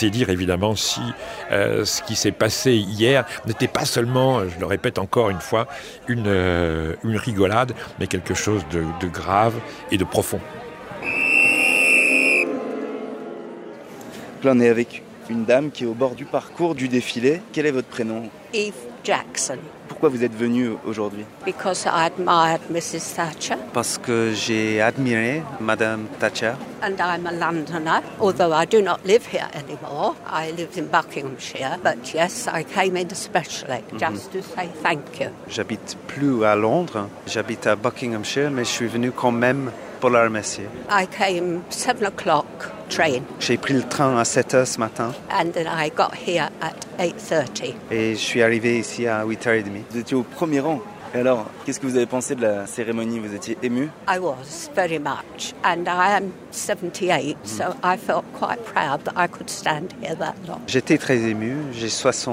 C'est dire évidemment si ce qui s'est passé hier n'était pas seulement, je le répète encore une fois, une rigolade, mais quelque chose de grave et de profond. Là, on est avec une dame qui est au bord du parcours du défilé. Quel est votre prénom? Eve Jackson. Pourquoi vous êtes venue aujourd'hui? Because I admired Mrs. Thatcher. Parce que j'ai admiré Madame Thatcher. And I'm a Londoner, although I do not live here anymore. I live in Buckinghamshire, but yes, I came in especially just to say thank you. J'habite plus à Londres, j'habite à Buckinghamshire, mais je suis venu quand même pour la remercier. I came 7 o'clock train. J'ai pris le train à 7h ce matin. And then I got here at 8:30. Et je suis arrivé ici à 8h30. Vous étiez au premier rang. Et alors, qu'est-ce que vous avez pensé de la cérémonie? Vous étiez ému? I was very much, and I am 78, so I felt quite proud that I could stand here that long. J'étais très ému, j'ai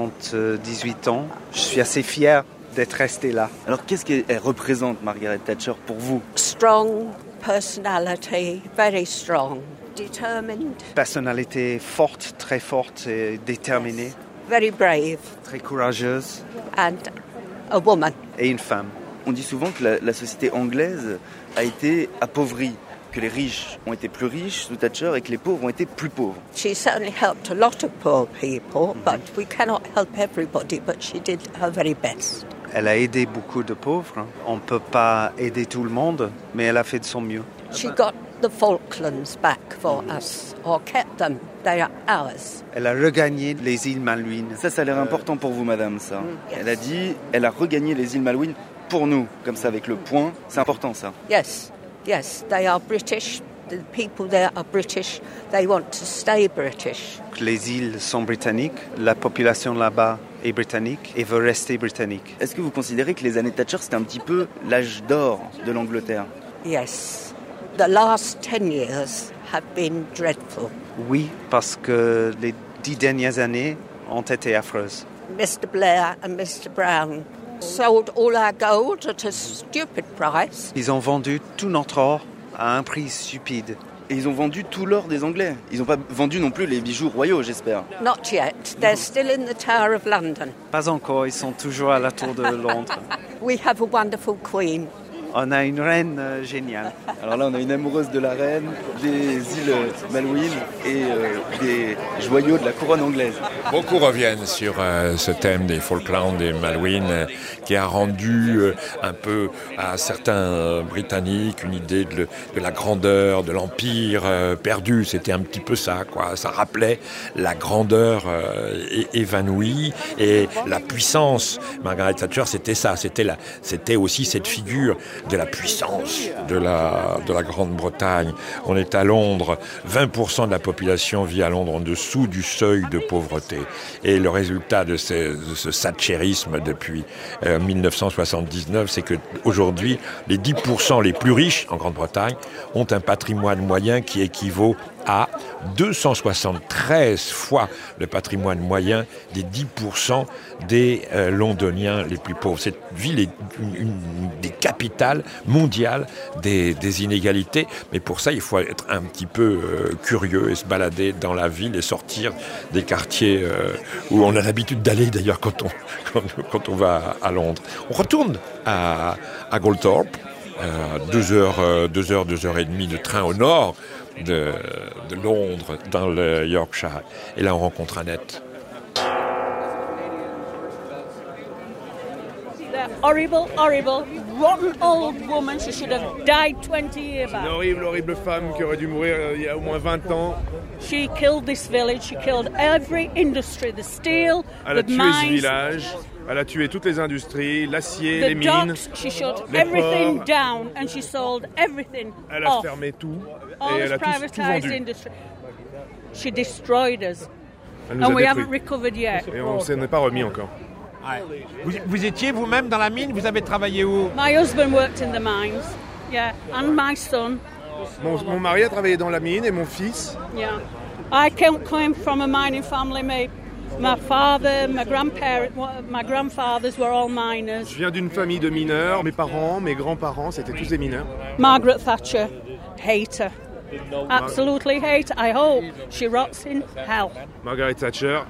78 ans. Je suis assez fier d'être resté là. Alors, qu'est-ce qu'elle représente, Margaret Thatcher, pour vous? Strong personality, very strong, determined. Personnalité forte et déterminée. Yes. Very brave. Très courageuse. And a woman. Et une femme. On dit souvent que la société anglaise a été appauvrie, que les riches ont été plus riches sous Thatcher et que les pauvres ont été plus pauvres. She certainly helped a lot of poor people, but we cannot help everybody, but she did her very best. Elle a aidé beaucoup de pauvres. On ne peut pas aider tout le monde, mais elle a fait de son mieux. She got the Falklands back for us, or kept them. They are ours. Elle a regagné les îles Malouines. Ça a l'air important pour vous, madame, ça. Yes. Elle a dit, elle a regagné les îles Malouines pour nous, comme ça, avec le point. C'est important, ça. Yes, they are British. The people there are British. They want to stay British. Les îles sont britanniques, la population là-bas est britannique et veut rester britannique. Est-ce que vous considérez que les années Thatcher, c'était un petit peu l'âge d'or de l'Angleterre? Yes. The last 10 years have been dreadful. Oui, parce que les 10 dernières années ont été affreuses. Mr. Blair and Mr. Brown sold all our gold at a stupid price. Ils ont vendu tout notre or à un prix stupide. Et ils ont vendu tout l'or des Anglais. Ils n'ont pas vendu non plus les bijoux royaux, j'espère. Not yet. They're still in the Tower of London. Pas encore, ils sont toujours à la Tour de Londres. We have a wonderful queen. On a une reine géniale. Alors là, on a une amoureuse de la reine, des îles Malouines et des joyaux de la couronne anglaise. Beaucoup reviennent sur ce thème des Falklands, des Malouines, qui a rendu un peu à certains Britanniques une idée de la grandeur, de l'empire perdu. C'était un petit peu ça, quoi. Ça rappelait la grandeur évanouie et la puissance. Margaret Thatcher, c'était ça. C'était aussi cette figure de la puissance de la Grande-Bretagne. On est à Londres, 20% de la population vit à Londres en dessous du seuil de pauvreté. Et le résultat de ce thatcherisme depuis 1979, c'est qu'aujourd'hui, les 10% les plus riches en Grande-Bretagne ont un patrimoine moyen qui équivaut à 273 fois le patrimoine moyen des 10% des Londoniens les plus pauvres. Cette ville est une des capitales mondiales des inégalités, mais pour ça, il faut être un petit peu curieux et se balader dans la ville et sortir des quartiers où on a l'habitude d'aller d'ailleurs quand on va à Londres. On retourne à Goldthorpe, 2 heures et demie de train au nord de Londres, dans le Yorkshire. Et là, on rencontre Annette. Horrible, rotten old woman. She should have died 20 years back. Une horrible femme qui aurait dû mourir il y a au moins 20 ans. She killed this village. She killed every industry, the steel, Elle a the tué mines. ce village. Elle a tué toutes les industries, l'acier, The les mines. docks, she shut les everything ports. down and she sold everything Elle a off. fermé tout All et elle this a tout privatized vendu. industry. She destroyed us. Elle nous And a we haven't détruits. recovered yet. Et on ne s'en est pas remis encore. Vous étiez vous-même dans la mine? Vous avez travaillé où? My husband worked in the mines, yeah, and my son, Mon mari a travaillé dans la mine et mon fils. yeah. I came from a mining family. My father, my grandfathers were all miners. Je viens d'une famille de mineurs. Mes parents, mes grands-parents, c'était tous des mineurs. Margaret Thatcher, hate her. Absolutely hate. I hope she rots in hell. Margaret Thatcher,